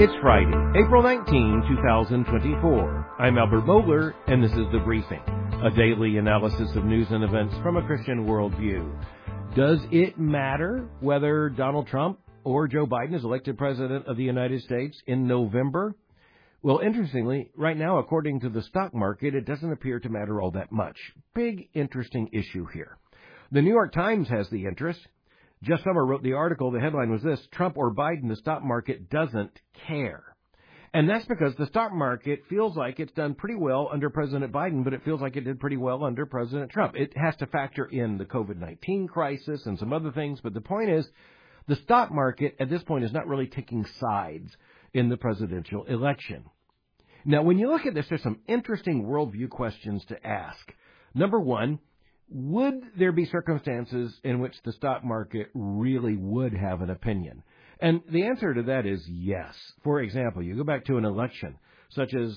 It's Friday, April 19, 2024. I'm Albert Mohler, and this is The Briefing, a daily analysis of news and events from a Christian worldview. Does it matter whether Donald Trump or Joe Biden is elected president of the United States in November? Well, interestingly, right now, according to the stock market, it doesn't appear to matter all that much. Big, interesting issue here. The New York Times has the interest. Jeff Sommer wrote the article. The headline was this: Trump or Biden, the stock market doesn't care. And that's because the stock market feels like it's done pretty well under President Biden, but it feels like it did pretty well under President Trump. It has to factor in the COVID-19 crisis and some other things, but the point is the stock market at this point is not really taking sides in the presidential election. Now, when you look at this, there's some interesting worldview questions to ask. Number one, would there be circumstances in which the stock market really would have an opinion? And the answer to that is yes. For example, you go back to an election such as,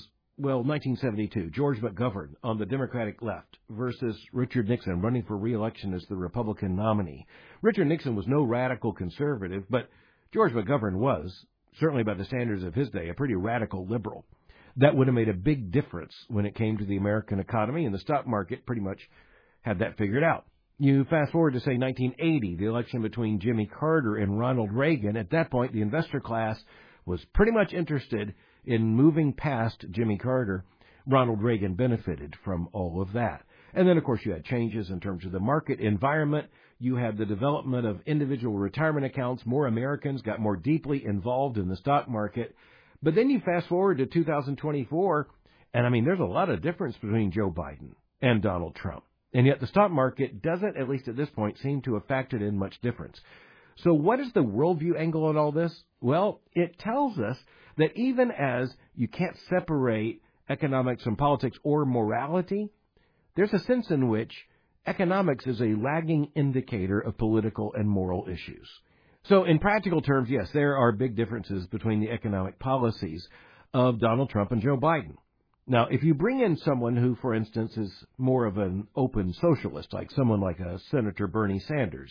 1972, George McGovern on the Democratic left versus Richard Nixon running for re-election as the Republican nominee. Richard Nixon was no radical conservative, but George McGovern was, certainly by the standards of his day, a pretty radical liberal. That would have made a big difference when it came to the American economy, and the stock market pretty much had that figured out. You fast forward to, say, 1980, the election between Jimmy Carter and Ronald Reagan. At that point, the investor class was pretty much interested in moving past Jimmy Carter. Ronald Reagan benefited from all of that. And then, of course, you had changes in terms of the market environment. You had the development of individual retirement accounts. More Americans got more deeply involved in the stock market. But then you fast forward to 2024, and there's a lot of difference between Joe Biden and Donald Trump. And yet the stock market doesn't, at least at this point, seem to have factored in much difference. So what is the worldview angle on all this? Well, it tells us that even as you can't separate economics from politics or morality, there's a sense in which economics is a lagging indicator of political and moral issues. So in practical terms, yes, there are big differences between the economic policies of Donald Trump and Joe Biden. Now, if you bring in someone who, for instance, is more of an open socialist, like someone like Senator Bernie Sanders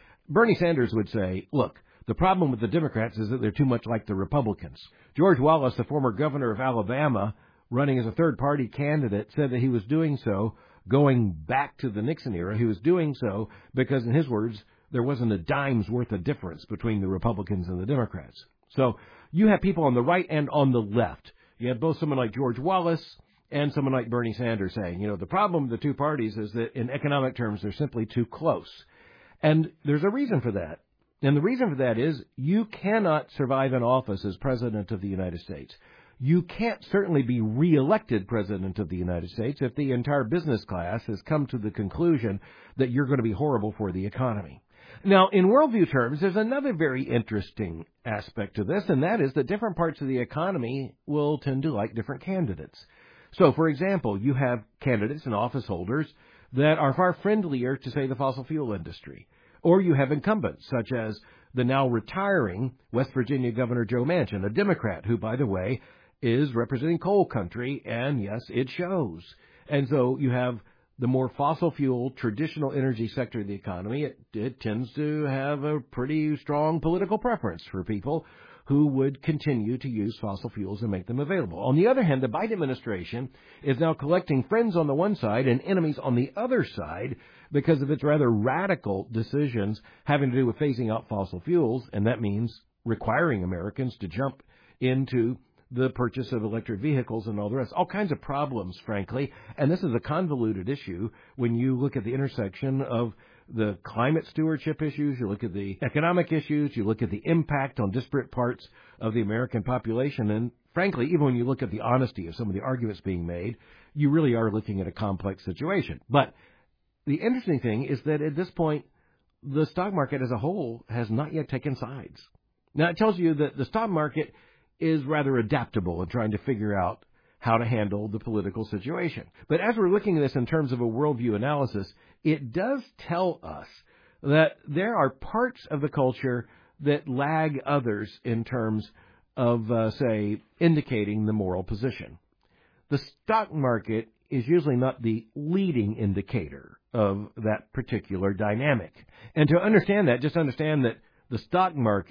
would say, look, the problem with the Democrats is that they're too much like the Republicans. George Wallace, the former governor of Alabama, running as a third-party candidate, said that he was doing so, going back to the Nixon era, he was doing so because, in his words, there wasn't a dime's worth of difference between the Republicans and the Democrats. So you have people on the right and on the left. You have both someone like George Wallace and someone like Bernie Sanders saying, the problem with the two parties is that in economic terms, they're simply too close. And there's a reason for that. And the reason for that is you cannot survive in office as president of the United States. You can't certainly be reelected president of the United States if the entire business class has come to the conclusion that you're going to be horrible for the economy. Now, in worldview terms, there's another very interesting aspect to this, and that is that different parts of the economy will tend to like different candidates. So, for example, you have candidates and office holders that are far friendlier to, say, the fossil fuel industry. Or you have incumbents, such as the now retiring West Virginia Governor Joe Manchin, a Democrat who, by the way, is representing coal country, and yes, it shows. And so you have the more fossil fuel, traditional energy sector of the economy. It tends to have a pretty strong political preference for people who would continue to use fossil fuels and make them available. On the other hand, the Biden administration is now collecting friends on the one side and enemies on the other side because of its rather radical decisions having to do with phasing out fossil fuels, and that means requiring Americans to jump into the purchase of electric vehicles and all the rest. All kinds of problems, frankly. And this is a convoluted issue when you look at the intersection of the climate stewardship issues, you look at the economic issues, you look at the impact on disparate parts of the American population. And frankly, even when you look at the honesty of some of the arguments being made, you really are looking at a complex situation. But the interesting thing is that at this point, the stock market as a whole has not yet taken sides. Now, it tells you that the stock market is rather adaptable in trying to figure out how to handle the political situation. But as we're looking at this in terms of a worldview analysis, it does tell us that there are parts of the culture that lag others in terms of, say, indicating the moral position. The stock market is usually not the leading indicator of that particular dynamic. And to understand that, just understand that the stock market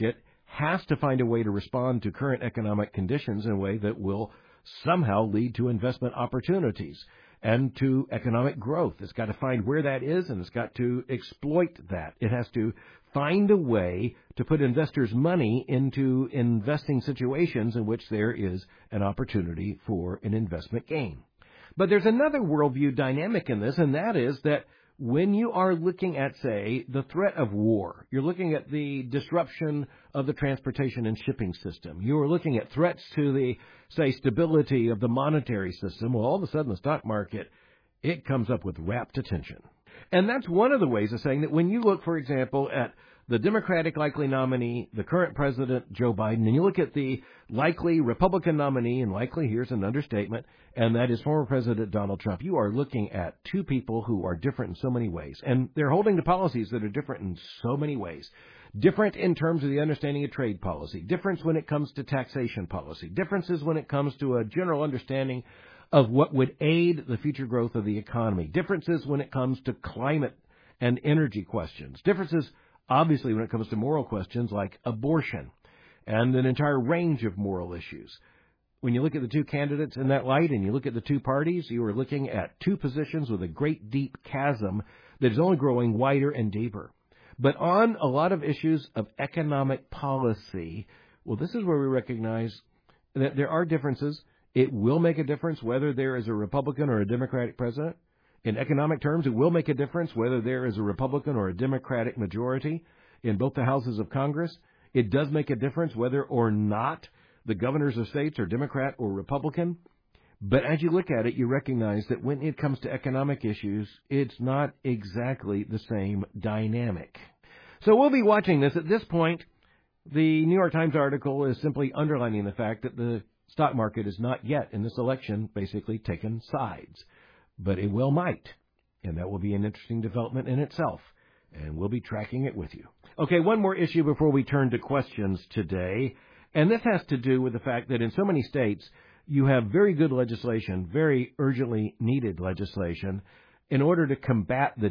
has to find a way to respond to current economic conditions in a way that will somehow lead to investment opportunities and to economic growth. It's got to find where that is, and it's got to exploit that. It has to find a way to put investors' money into investing situations in which there is an opportunity for an investment gain. But there's another worldview dynamic in this, and that is that when you are looking at, say, the threat of war, you're looking at the disruption of the transportation and shipping system, you are looking at threats to the, say, stability of the monetary system, well, all of a sudden the stock market, it comes up with rapt attention. And that's one of the ways of saying that when you look, for example, at the Democratic likely nominee, the current president, Joe Biden, and you look at the likely Republican nominee, and likely here's an understatement, and that is former President Donald Trump, you are looking at two people who are different in so many ways. And they're holding to policies that are different in so many ways. Different in terms of the understanding of trade policy, difference when it comes to taxation policy, differences when it comes to a general understanding of what would aid the future growth of the economy, differences when it comes to climate and energy questions, differences obviously when it comes to moral questions like abortion and an entire range of moral issues. When you look at the two candidates in that light and you look at the two parties, you are looking at two positions with a great deep chasm that is only growing wider and deeper. But on a lot of issues of economic policy, well, this is where we recognize that there are differences. It will make a difference whether there is a Republican or a Democratic president. In economic terms, it will make a difference whether there is a Republican or a Democratic majority in both the houses of Congress. It does make a difference whether or not the governors of states are Democrat or Republican. But as you look at it, you recognize that when it comes to economic issues, it's not exactly the same dynamic. So we'll be watching this. At this point, the New York Times article is simply underlining the fact that the stock market is not yet in this election basically taken sides. But it well might, and that will be an interesting development in itself, and we'll be tracking it with you. Okay, one more issue before we turn to questions today, and this has to do with the fact that in so many states, you have very good legislation, very urgently needed legislation, in order to combat the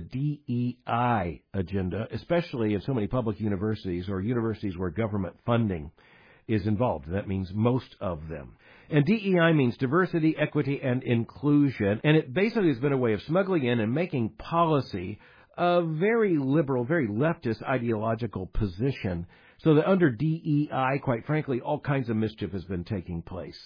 DEI agenda, especially in so many public universities or universities where government funding is involved. That means most of them. And DEI means diversity, equity, and inclusion. And it basically has been a way of smuggling in and making policy a very liberal, very leftist ideological position, so that under DEI, quite frankly, all kinds of mischief has been taking place.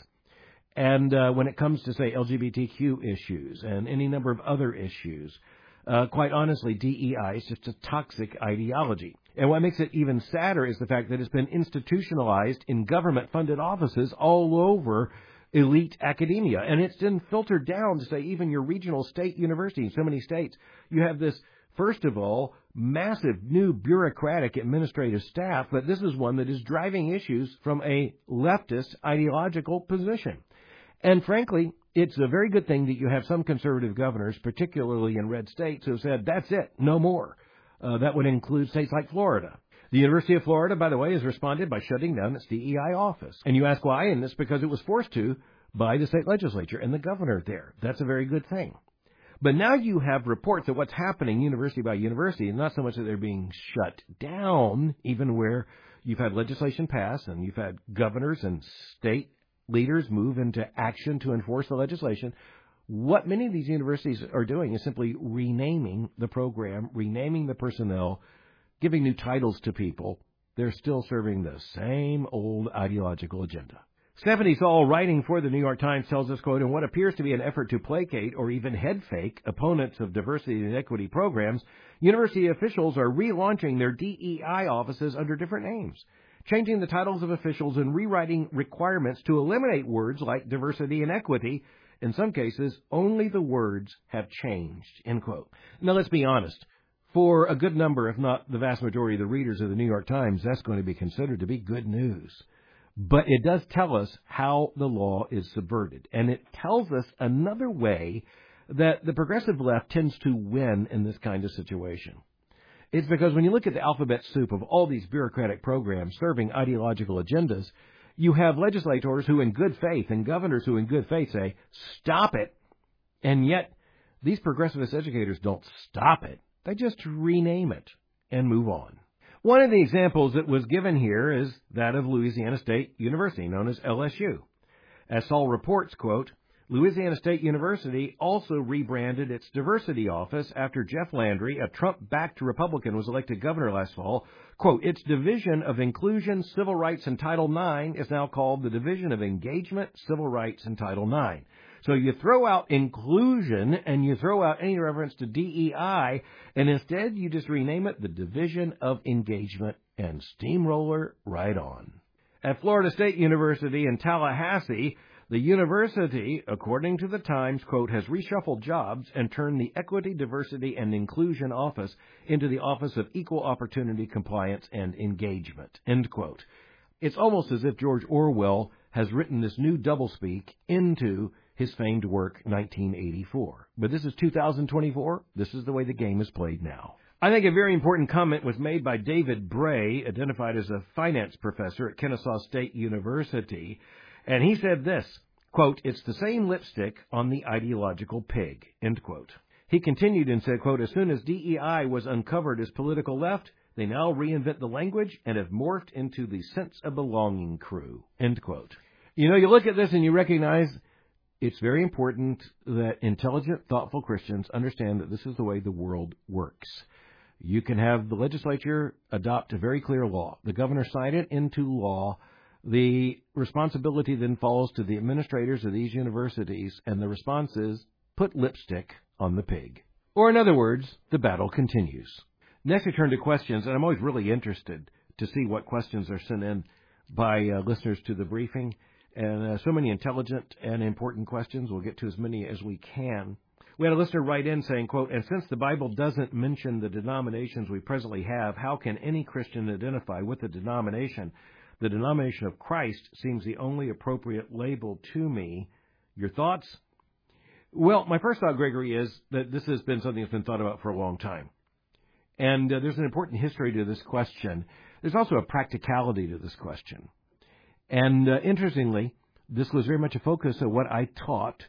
And when it comes to, say, LGBTQ issues and any number of other issues, quite honestly, DEI is just a toxic ideology. And what makes it even sadder is the fact that it's been institutionalized in government-funded offices all over elite academia. And it's been filtered down to, say, even your regional state university in so many states. You have this, first of all, massive new bureaucratic administrative staff, but this is one that is driving issues from a leftist ideological position. And frankly, it's a very good thing that you have some conservative governors, particularly in red states, who have said, that's it, no more. That would include states like Florida. The University of Florida, by the way, has responded by shutting down its DEI office. And you ask why, and it's because it was forced to by the state legislature and the governor there. That's a very good thing. But now you have reports of what's happening university by university, and not so much that they're being shut down, even where you've had legislation pass and you've had governors and state leaders move into action to enforce the legislation. What many of these universities are doing is simply renaming the program, renaming the personnel, giving new titles to people. They're still serving the same old ideological agenda. Stephanie Saul, writing for the New York Times, tells us, quote, in what appears to be an effort to placate or even head fake opponents of diversity and equity programs, university officials are relaunching their DEI offices under different names, changing the titles of officials and rewriting requirements to eliminate words like diversity and equity. In some cases, only the words have changed, end quote. Now, let's be honest. For a good number, if not the vast majority of the readers of the New York Times, that's going to be considered to be good news. But it does tell us how the law is subverted. And it tells us another way that the progressive left tends to win in this kind of situation. It's because when you look at the alphabet soup of all these bureaucratic programs serving ideological agendas, you have legislators who in good faith and governors who in good faith say, stop it. And yet these progressivist educators don't stop it. They just rename it and move on. One of the examples that was given here is that of Louisiana State University, known as LSU. As Saul reports, quote, Louisiana State University also rebranded its diversity office after Jeff Landry, a Trump-backed Republican, was elected governor last fall. Quote, its Division of Inclusion, Civil Rights, and Title IX is now called the Division of Engagement, Civil Rights, and Title IX. So you throw out inclusion and you throw out any reference to DEI, and instead you just rename it the Division of Engagement and steamroller right on. At Florida State University in Tallahassee, the university, according to the Times, quote, has reshuffled jobs and turned the Equity, Diversity, and Inclusion Office into the Office of Equal Opportunity, Compliance, and Engagement, end quote. It's almost as if George Orwell has written this new doublespeak into his famed work, 1984. But this is 2024. This is the way the game is played now. I think a very important comment was made by David Bray, identified as a finance professor at Kennesaw State University. And he said this, quote, it's the same lipstick on the ideological pig, end quote. He continued and said, quote, as soon as DEI was uncovered as political left, they now reinvent the language and have morphed into the sense of belonging crew, end quote. You know, you look at this and you recognize it's very important that intelligent, thoughtful Christians understand that this is the way the world works. You can have the legislature adopt a very clear law. The governor sign it into law. The responsibility then falls to the administrators of these universities, and the response is, put lipstick on the pig. Or in other words, the battle continues. Next, I turn to questions, and I'm always really interested to see what questions are sent in by listeners to the briefing. And so many intelligent and important questions. We'll get to as many as we can. We had a listener write in saying, quote, and since the Bible doesn't mention the denominations we presently have, how can any Christian identify with the denomination? The denomination of Christ seems the only appropriate label to me. Your thoughts? Well, my first thought, Gregory, is that this has been something that's been thought about for a long time. And there's an important history to this question. There's also a practicality to this question. And interestingly, this was very much a focus of what I taught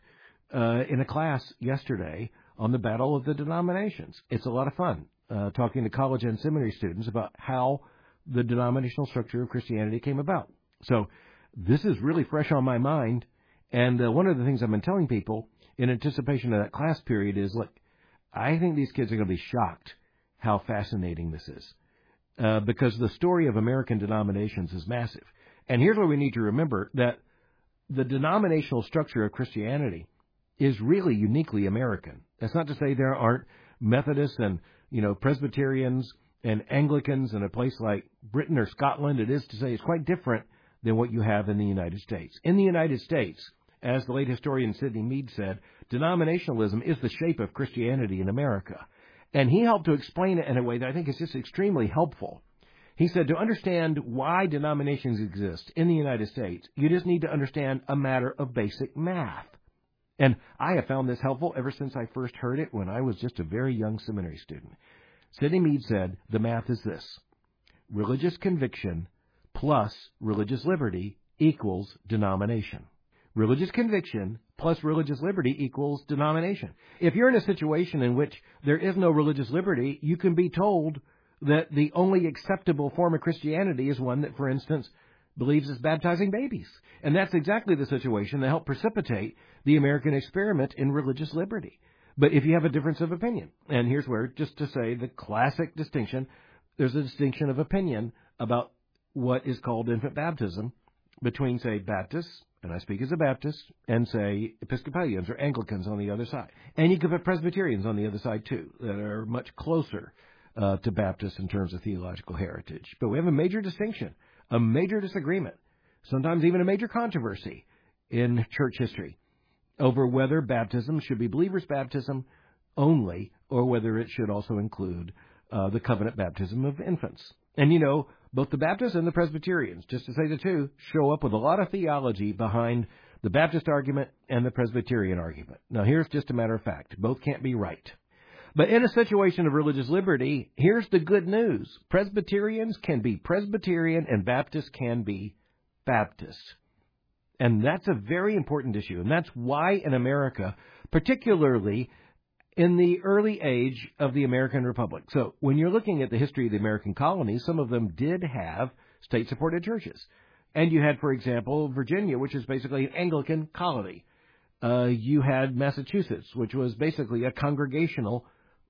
in a class yesterday on the battle of the denominations. It's a lot of fun talking to college and seminary students about how the denominational structure of Christianity came about. So this is really fresh on my mind. And one of the things I've been telling people in anticipation of that class period is, look, I think these kids are going to be shocked how fascinating this is because the story of American denominations is massive. And here's what we need to remember, that the denominational structure of Christianity is really uniquely American. That's not to say there aren't Methodists and, Presbyterians and Anglicans in a place like Britain or Scotland. It is to say it's quite different than what you have in the United States. In the United States, as the late historian Sidney Meade said, denominationalism is the shape of Christianity in America. And he helped to explain it in a way that I think is just extremely helpful. He said, to understand why denominations exist in the United States, you just need to understand a matter of basic math. And I have found this helpful ever since I first heard it when I was just a very young seminary student. Sidney Meade said, the math is this: religious conviction plus religious liberty equals denomination. Religious conviction plus religious liberty equals denomination. If you're in a situation in which there is no religious liberty, you can be told that the only acceptable form of Christianity is one that, for instance, believes is baptizing babies. And that's exactly the situation that helped precipitate the American experiment in religious liberty. But if you have a difference of opinion, and here's where, just to say the classic distinction, there's a distinction of opinion about what is called infant baptism between, say, Baptists, and I speak as a Baptist, and, say, Episcopalians or Anglicans on the other side. And you could put Presbyterians on the other side, too, that are much closer to Baptists in terms of theological heritage. But we have a major distinction, a major disagreement, sometimes even a major controversy in church history over whether baptism should be believer's baptism only or whether it should also include the covenant baptism of infants. And, both the Baptists and the Presbyterians, just to say the two, show up with a lot of theology behind the Baptist argument and the Presbyterian argument. Now, here's just a matter of fact. Both can't be right. But in a situation of religious liberty, here's the good news. Presbyterians can be Presbyterian and Baptists can be Baptist. And that's a very important issue. And that's why in America, particularly in the early age of the American Republic. So when you're looking at the history of the American colonies, some of them did have state-supported churches. And you had, for example, Virginia, which is basically an Anglican colony. You had Massachusetts, which was basically a congregational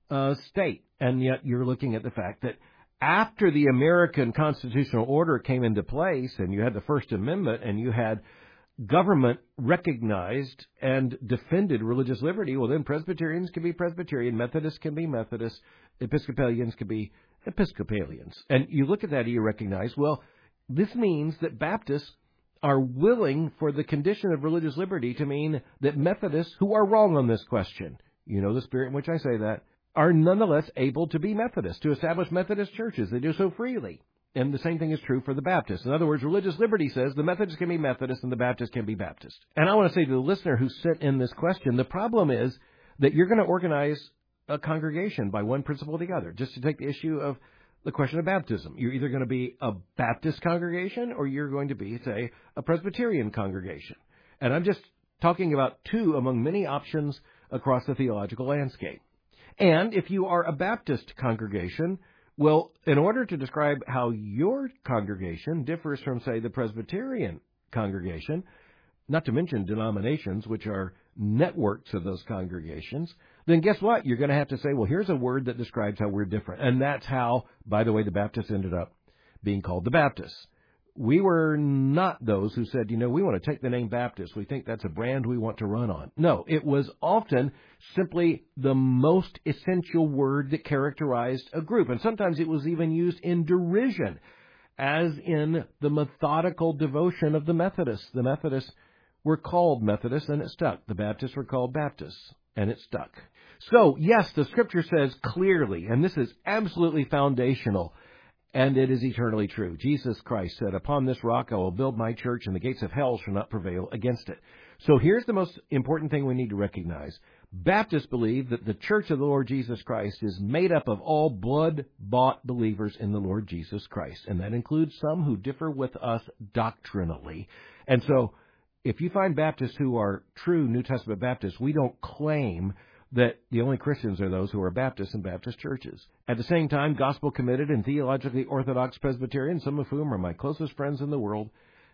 state. And yet you're looking at the fact that after the American constitutional order came into place and you had the First Amendment and you had government recognized and defended religious liberty, well, then Presbyterians can be Presbyterian, Methodists can be Methodists, Episcopalians can be Episcopalians. And you look at that and you recognize, well, this means that Baptists are willing for the condition of religious liberty to mean that Methodists, who are wrong on this question, you know the spirit in which I say that, are nonetheless able to be Methodists, to establish Methodist churches. They do so freely. And the same thing is true for the Baptists. In other words, religious liberty says the Methodists can be Methodists and the Baptists can be Baptist. And I want to say to the listener who sent in this question, the problem is that you're going to organize a congregation by one principle or the other. Just to take the issue of the question of baptism. You're either going to be a Baptist congregation or you're going to be, say, a Presbyterian congregation. And I'm just talking about two among many options across the theological landscape. And if you are a Baptist congregation, well, in order to describe how your congregation differs from, say, the Presbyterian congregation, not to mention denominations, which are networks of those congregations, then guess what? You're going to have to say, well, here's a word that describes how we're different. And that's how, by the way, the Baptists ended up being called the Baptists. We were not those who said, we want to take the name Baptist. We think that's a brand we want to run on. No, it was often simply the most essential word that characterized a group. And sometimes it was even used in derision, as in the methodical devotion of the Methodists. The Methodists were called Methodists, and it stuck. The Baptists were called Baptists, and it stuck. So, yes, the Scripture says clearly, and this is absolutely foundational, and it is eternally true. Jesus Christ said, upon this rock I will build my church, and the gates of hell shall not prevail against it. So here's the most important thing we need to recognize. Baptists believe that the church of the Lord Jesus Christ is made up of all blood-bought believers in the Lord Jesus Christ. And that includes some who differ with us doctrinally. And so if you find Baptists who are true New Testament Baptists, we don't claim that the only Christians are those who are Baptists in Baptist churches. At the same time, gospel-committed and theologically orthodox Presbyterians, some of whom are my closest friends in the world,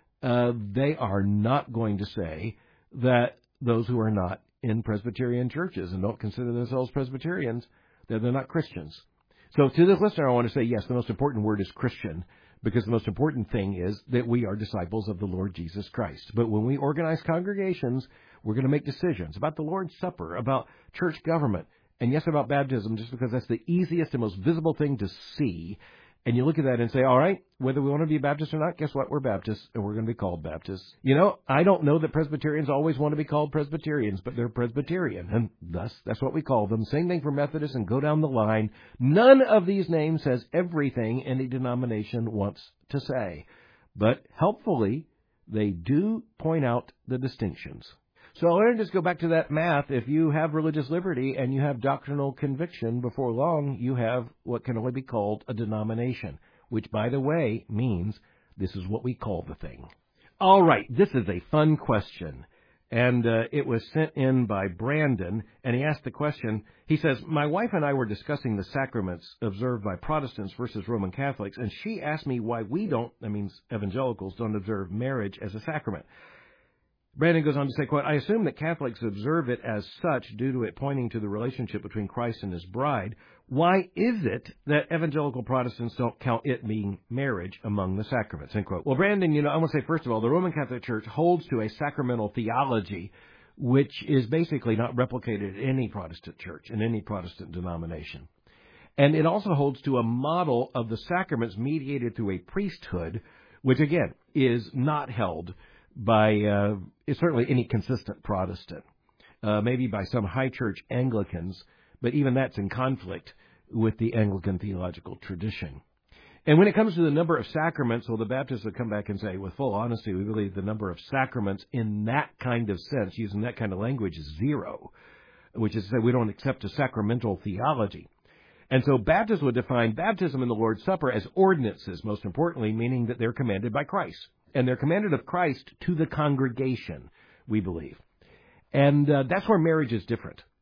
they are not going to say that those who are not in Presbyterian churches and don't consider themselves Presbyterians, that they're not Christians. So to this listener, I want to say, yes, the most important word is Christian, because the most important thing is that we are disciples of the Lord Jesus Christ. But when we organize congregations, we're going to make decisions about the Lord's Supper, about church government, and yes, about baptism, just because that's the easiest and most visible thing to see. And you look at that and say, all right, whether we want to be Baptist or not, guess what? We're Baptists, and we're going to be called Baptists. I don't know that Presbyterians always want to be called Presbyterians, but they're Presbyterian, and thus that's what we call them. Same thing for Methodists, and go down the line. None of these names says everything any denomination wants to say, but helpfully, they do point out the distinctions. So let me just go back to that math. If you have religious liberty and you have doctrinal conviction, before long you have what can only be called a denomination, which, by the way, means this is what we call the thing. All right, this is a fun question, and it was sent in by Brandon, and he asked the question. He says, my wife and I were discussing the sacraments observed by Protestants versus Roman Catholics, and she asked me why we don't, that means evangelicals, don't observe marriage as a sacrament. Brandon goes on to say, quote, I assume that Catholics observe it as such due to it pointing to the relationship between Christ and his bride. Why is it that evangelical Protestants don't count it being marriage among the sacraments? End quote. Well, Brandon, I want to say, first of all, the Roman Catholic Church holds to a sacramental theology, which is basically not replicated in any Protestant church, in any Protestant denomination. And it also holds to a model of the sacraments mediated through a priesthood, which, again, is not held by certainly any consistent Protestant, maybe by some high church Anglicans, but even that's in conflict with the Anglican theological tradition. And when it comes to the number of sacraments, well, the Baptists would come back and say, with full honesty, we believe the number of sacraments in that kind of sense, using that kind of language, is zero, which is to say we don't accept a sacramental theology. And so Baptists would define baptism and the Lord's Supper as ordinances, most importantly, meaning that they're commanded by Christ. And they're commanded of Christ to the congregation, we believe. And that's where marriage is different.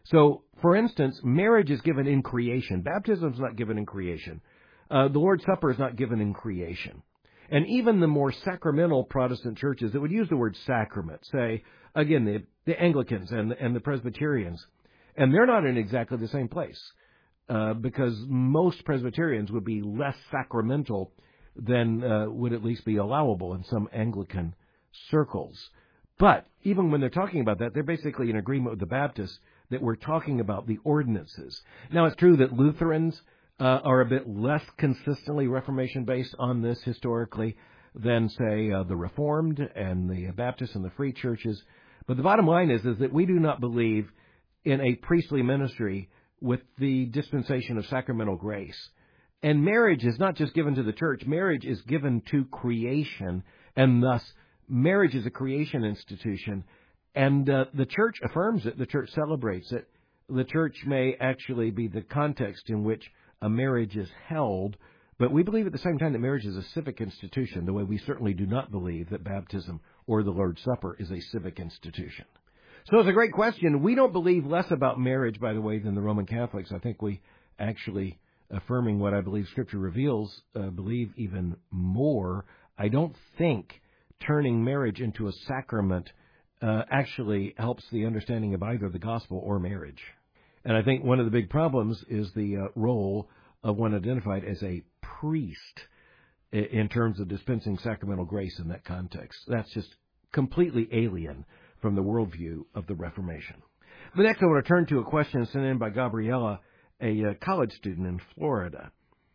So, for instance, marriage is given in creation. Baptism is not given in creation. The Lord's Supper is not given in creation. And even the more sacramental Protestant churches that would use the word sacrament, say, again, the Anglicans and the Presbyterians, and they're not in exactly the same place, because most Presbyterians would be less sacramental than would at least be allowable in some Anglican circles. But even when they're talking about that, they're basically in agreement with the Baptists that we're talking about the ordinances. Now, it's true that Lutherans are a bit less consistently Reformation-based on this historically than, say, the Reformed and the Baptists and the Free churches. But the bottom line is that we do not believe in a priestly ministry with the dispensation of sacramental grace. And marriage is not just given to the church. Marriage is given to creation, and thus marriage is a creation institution. And the church affirms it. The church celebrates it. The church may actually be the context in which a marriage is held, but we believe at the same time that marriage is a civic institution, the way we certainly do not believe that baptism or the Lord's Supper is a civic institution. So it's a great question. We don't believe less about marriage, by the way, than the Roman Catholics. I think we actually, affirming what I believe Scripture reveals, believe even more. I don't think turning marriage into a sacrament actually helps the understanding of either the gospel or marriage. And I think one of the big problems is the role of one identified as a priest in terms of dispensing sacramental grace in that context. That's just completely alien from the worldview of the Reformation. But next I want to turn to a question sent in by Gabriella, a college student in Florida.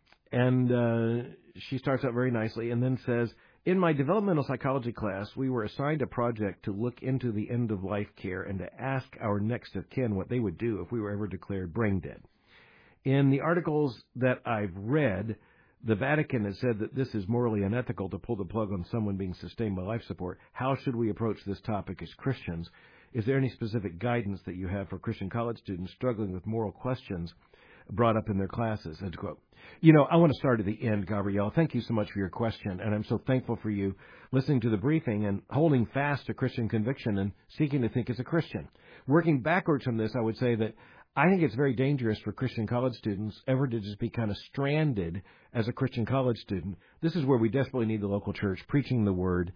And she starts out very nicely and then says, in my developmental psychology class, we were assigned a project to look into the end-of-life care and to ask our next of kin what they would do if we were ever declared brain dead. In the articles that I've read, the Vatican has said that this is morally unethical to pull the plug on someone being sustained by life support. How should we approach this topic as Christians? Is there any specific guidance that you have for Christian college students struggling with moral questions brought up in their classes? End quote. You know, I want to start at the end, Gabrielle. Thank you so much for your question, and I'm so thankful for you listening to the briefing and holding fast to Christian conviction and seeking to think as a Christian. Working backwards from this, I would say that I think it's very dangerous for Christian college students ever to just be kind of stranded as a Christian college student. This is where we desperately need the local church preaching the Word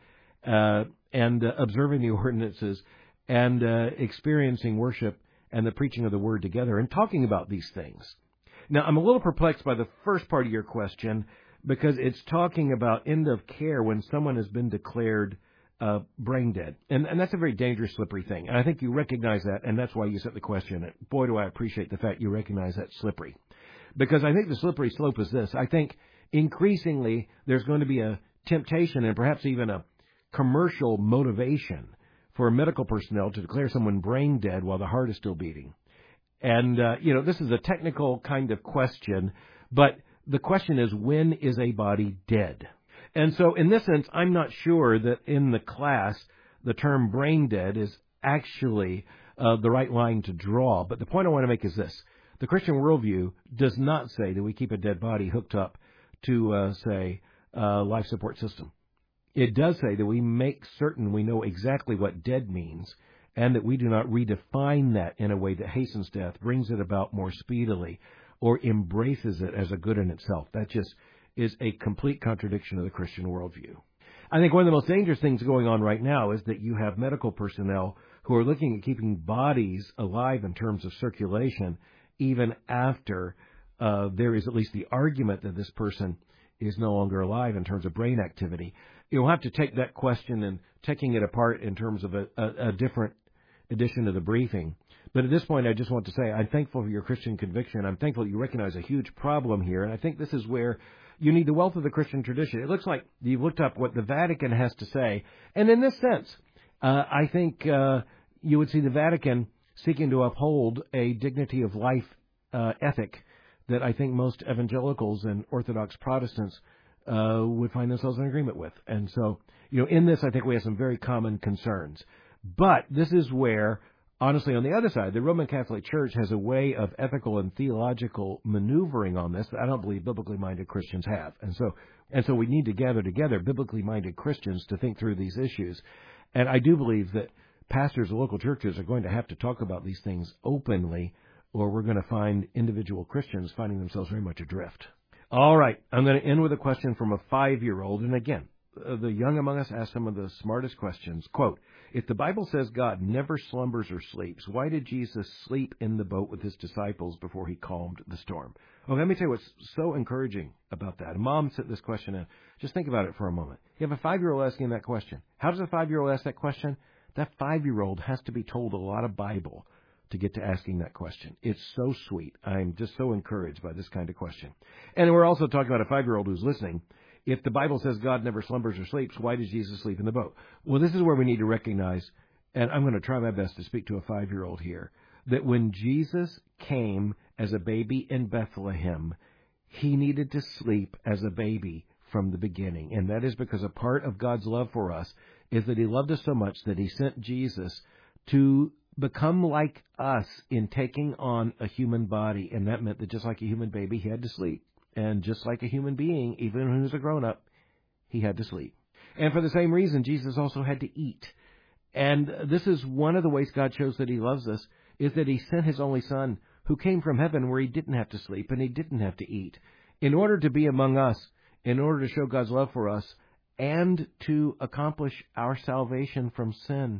and observing the ordinances and experiencing worship and the preaching of the Word together and talking about these things. Now, I'm a little perplexed by the first part of your question because it's talking about end of care when someone has been declared brain dead. And that's a very dangerous, slippery thing. And I think you recognize that, and that's why you sent the question. And boy, do I appreciate the fact you recognize that slippery. Because I think the slippery slope is this. I think increasingly there's going to be a temptation and perhaps even a commercial motivation for medical personnel to declare someone brain dead while the heart is still beating. And, this is a technical kind of question, but the question is, when is a body dead? And so in this sense, I'm not sure that in the class, the term brain dead is actually the right line to draw. But the point I want to make is this. The Christian worldview does not say that we keep a dead body hooked up to, a life support system. It does say that we make certain we know exactly what dead means and that we do not redefine that in a way that hastens death, brings it about more speedily, or embraces it as a good in itself. That just is a complete contradiction of the Christian worldview. I think one of the most dangerous things going on right now is that you have medical personnel who are looking at keeping bodies alive in terms of circulation even after there is at least the argument that this person is no longer alive in terms of brain activity. You'll have to take that question and taking it apart in terms of a different edition of the briefing. But at this point, I just want to say I'm thankful for your Christian conviction. I'm thankful you recognize a huge problem here. And I think this is where you need the wealth of the Christian tradition. It looks like you've looked up what the Vatican has to say. And in this sense, I think you would see the Vatican seeking to uphold a dignity of life ethic that I think most evangelicals and Orthodox Protestants would find themselves in agreement with. And so, in this, I think we have some very common concerns. But this is where, honestly, on the other side, the Roman Catholic Church has a way of ethical and theological maneuvering on this that I don't believe biblically minded Christians have. And so we need to gather together biblically minded Christians to think through these issues. And I do believe that pastors of local churches are going to have to talk about these things openly, or we're going to find individual Christians finding themselves very much adrift. All right, I'm going to end with a question from a 5-year-old. And again, the young among us ask some of the smartest questions. Quote, if the Bible says God never slumbers or sleeps, why did Jesus sleep in the boat with his disciples before he calmed the storm? Okay, let me tell you what's so encouraging about that. A mom sent this question in. Just think about it for a moment. You have a 5-year-old asking that question. How does a 5-year-old ask that question? That 5-year-old has to be told a lot of Bible to get to asking that question. It's so sweet. I'm just so encouraged by this kind of question. And we're also talking about a 5-year-old who's listening. If the Bible says God never slumbers or sleeps, why did Jesus sleep in the boat? Well, this is where we need to recognize, and I'm going to try my best to speak to a 5-year-old here, that when Jesus came as a baby in Bethlehem, he needed to sleep as a baby from the beginning. And that is because a part of God's love for us is that he loved us so much that he sent Jesus to become like us in taking on a human body. And that meant that just like a human baby, he had to sleep. And just like a human being, even when he was a grown-up, he had to sleep. And for the same reason, Jesus also had to eat. And this is one of the ways God shows that he loves us, is that he sent his only son, who came from heaven where he didn't have to sleep and he didn't have to eat, in order to be among us, in order to show God's love for us, and to accomplish our salvation from sin.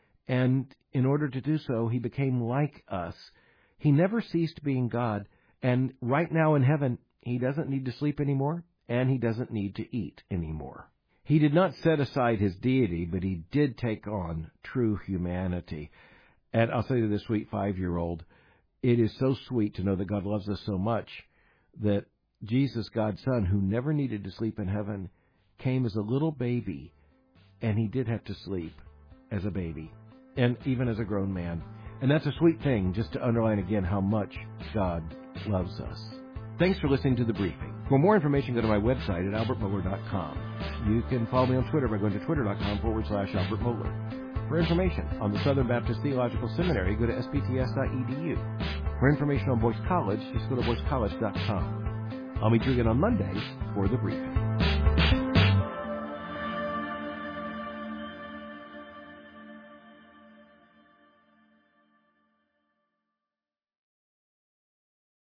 And in order to do so, he became like us. He never ceased being God. And right now in heaven, he doesn't need to sleep anymore, and he doesn't need to eat anymore. He did not set aside his deity, but he did take on true humanity. And I'll say to this sweet 5-year-old, it is so sweet to know that God loves us so much that Jesus, God's Son, who never needed to sleep in heaven, came as a little baby, and he did have to sleep as a baby, and even as a grown man. And that's a sweet thing, just to underline again how much God loves us. Thanks for listening to The Briefing. For more information, go to my website at albertmohler.com. You can follow me on Twitter by going to twitter.com/Albert Mohler. For information on the Southern Baptist Theological Seminary, go to sbts.edu. For information on Boyce College, just go to boycecollege.com. I'll meet you again on Mondays for The Briefing.